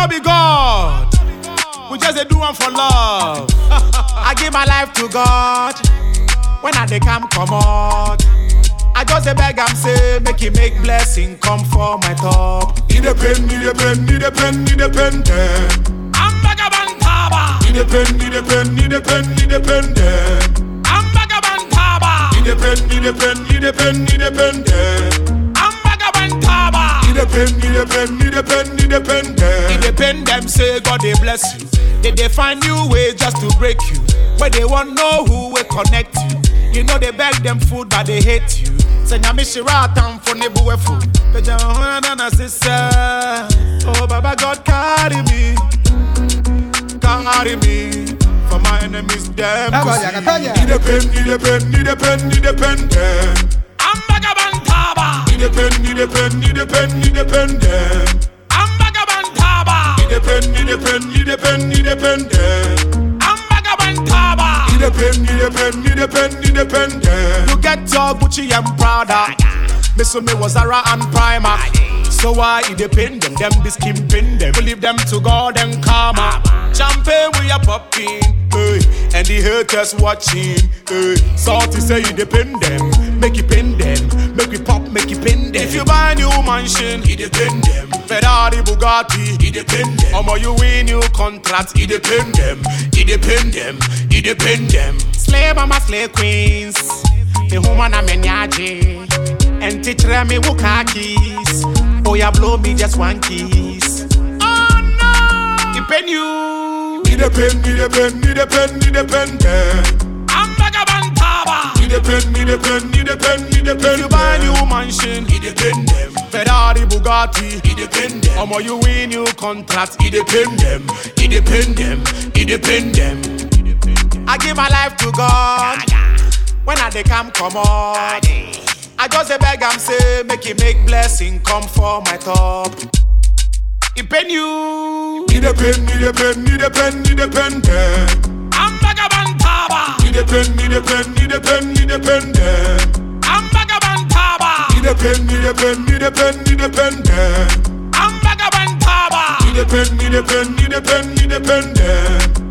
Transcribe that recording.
no be God. We just dey do one for love. I give my life to God. When I dey come out, I just dey beg am say make He make blessing come for my top. He depend them. I'm vagabond taba. He depend them. I'm vagabond taba. He depend them. I'm vagabond taba. He depend them. He depend them say God they bless you. They find new ways just to break you. But they won't know who will connect you. You know they beg them food but they hate you. Say Nyamishira town for nebuwe food. Oh Baba God carry me for my enemies them. He depend them. I'm vagabond taba. He depend them. I'm vagabond taba. He depend them. I'm vagabond taba. He depend them. You get your Gucci and Prada. Me so me was Zara and Primark. So why it depend them? Them be skimping them. We leave them to God and karma. Champagne we are popping, hey, and the haters watching. Hey. Salty say you depend them. Make it pin them. Make it pop, make it pin them. If you buy a new mansion, it depend them. Ferrari, Bugatti, it depend them. Or you win new contract, it depend them. It depend them. It depend them. Slave mama, slave queens. The woman I'm enyaji. And teach me wukakis. Oh, ya blow me just one kiss. Oh no! Depend you. He depend them. I'm vagabond taba. He depend If you buy a new mansion, he depend them. Ferrari, Bugatti, He depend them. or you win new contract, He depend them. He depend them. I give my life to God. When I dey come out, I just dey beg am say make He make blessing come for my top. He pen you. He depend them. I'm vagabond taba. He depend them. I'm vagabond taba. He depend them. I'm vagabond taba. He depend them.